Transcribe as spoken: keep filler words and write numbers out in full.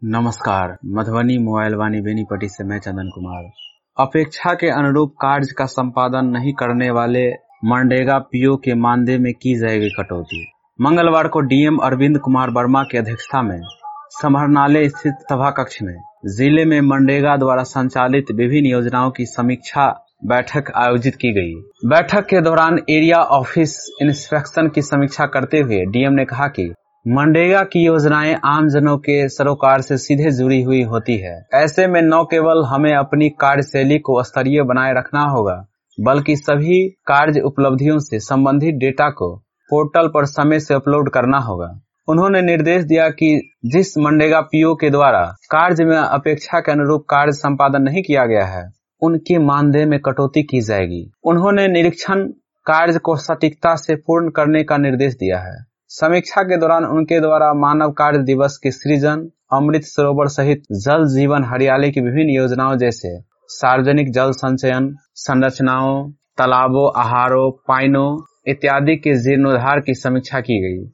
नमस्कार, मधुबनी मोबाइल वाणी बेनीपट्टी से मैं चंदन कुमार। अपेक्षा के अनुरूप कार्य का संपादन नहीं करने वाले मनरेगा पीओ के मानदेय में की जाएगी कटौती। मंगलवार को डीएम अरविंद कुमार वर्मा की अध्यक्षता में समाहरणालय स्थित सभा कक्ष में जिले में मनरेगा द्वारा संचालित विभिन्न योजनाओं की समीक्षा बैठक आयोजित की गई। बैठक के दौरान एरिया ऑफिस इंस्पेक्शन की समीक्षा करते हुए डीएम ने कहा कि मनरेगा की योजनाएं आम जनों के सरोकार से सीधे जुड़ी हुई होती है। ऐसे में न केवल हमें अपनी कार्यशैली को स्तरीय बनाए रखना होगा, बल्कि सभी कार्य उपलब्धियों से संबंधित डेटा को पोर्टल पर समय से अपलोड करना होगा। उन्होंने निर्देश दिया कि जिस मनरेगा पीओ के द्वारा कार्य में अपेक्षा के अनुरूप कार्य संपादन नहीं किया गया है, उनके मानदेय में कटौती की जाएगी। उन्होंने निरीक्षण कार्य को सटीकता से पूर्ण करने का निर्देश दिया है। समीक्षा के दौरान उनके द्वारा मानव कार्य दिवस के सृजन, अमृत सरोवर सहित जल जीवन हरियाली की विभिन्न योजनाओं जैसे सार्वजनिक जल संचयन संरचनाओं, तालाबों, आहारों, पाइनों इत्यादि के जीर्णोद्धार की समीक्षा की गई।